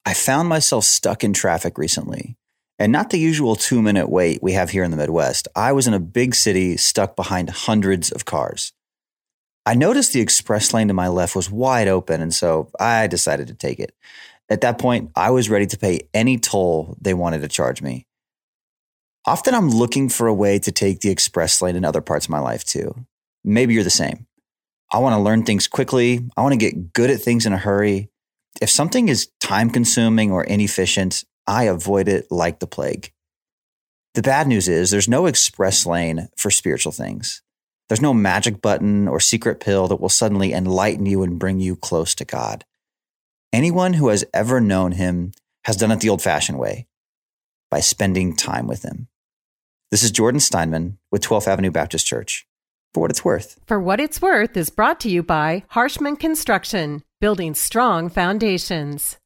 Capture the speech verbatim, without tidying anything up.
I found myself stuck in traffic recently, and not the usual two minute wait we have here in the Midwest. I was in a big city stuck behind hundreds of cars. I noticed the express lane to my left was wide open, and so I decided to take it. At that point, I was ready to pay any toll they wanted to charge me. Often I'm looking for a way to take the express lane in other parts of my life too. Maybe you're the same. I want to learn things quickly. I want to get good at things in a hurry. If something is time consuming or inefficient, I avoid it like the plague. The bad news is there's no express lane for spiritual things. There's no magic button or secret pill that will suddenly enlighten you and bring you close to God. Anyone who has ever known him has done it the old-fashioned way, by spending time with him. This is Jordan Steinman with twelfth Avenue Baptist Church. For What It's Worth. For What It's Worth is brought to you by Harshman Construction, building strong foundations.